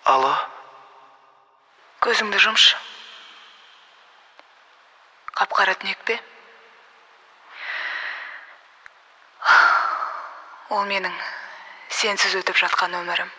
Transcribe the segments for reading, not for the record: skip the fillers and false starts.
Алло. Көзіңді жұмшы. Қап-қара түнек пе? Ол менің сенсіз өтіп жатқан өмірім.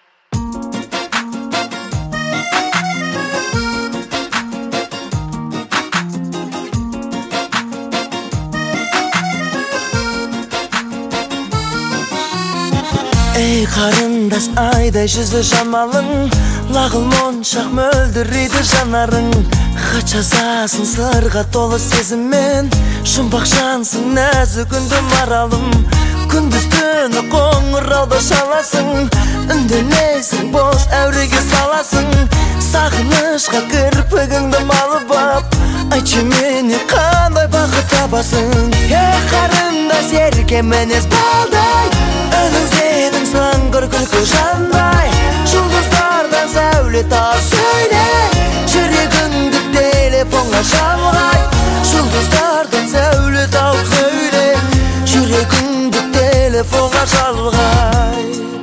Ey қарындас, айдай жүзі жамалың, лағыл моншақ мөлдірейді жанарың. Хат жазасың сырға толы сезіммен, жұмбақ жансың нәзік үнді маралым. Күндіз түні қоңырауды шаласың, үндемейсің бос әуреге саласың. Сағынышқа кірпігіңді малып ап, айтшы менен қандай бақыт табасың. Ей қарындас, ерке мінез балдай, үнің сенің сыңғыр күлкі жандай. Жұлдыздардан сәуле тар сөйле, жүрегіңді телефонға жалғай. Жұлдыздардан сәуле тауып сөйле, жүрегіңді телефонға жалғай.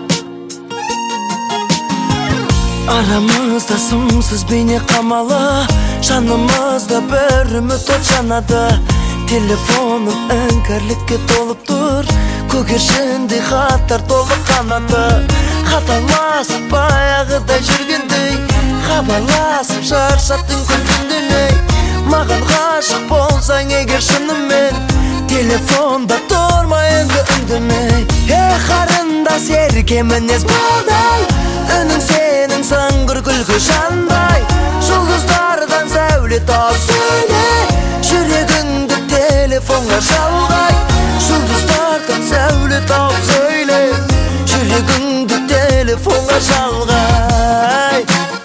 Арамызда сымсыз бейне қамалы, жанымызда бір үміт от жанады. Телефоным іңкәрлікке толып тұр, көгершіндей хаттар толы қанаты. Хаталасып баяғыдай жүргендей, хабарласып шаршаттың күн-түннен. Маған ғашық болсаң егер шынымен, телефонда тұрма енді үндемей. Ей қарындас, ерке мінез балдай, үнің сенің сыңғыр күлкі жандай. Жұлдыздардан сәуле тауып сөйле, жүрегіңді телефонға жалғай. Жұлдыздардан сәуле тауып сөйле, жүрегіңді телефонға жалғай.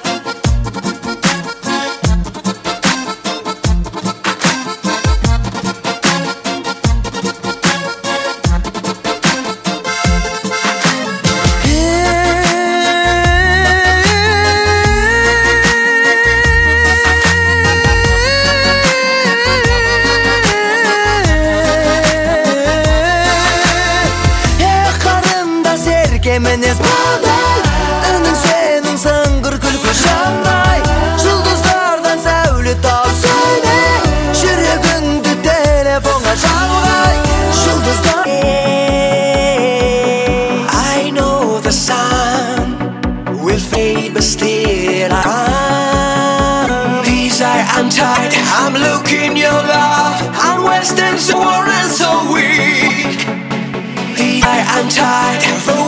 Мінез балдай, үнің сенің сыңғыр күлкі жандай. Жұлдыздардан сәуле тауып сөйле, жүрегіңді телефонға жалғай. Жұлдыздар. I know the sun will fade but still I'm tired, I'm looking your love, I'm wasting so worn and so weak. I'm tired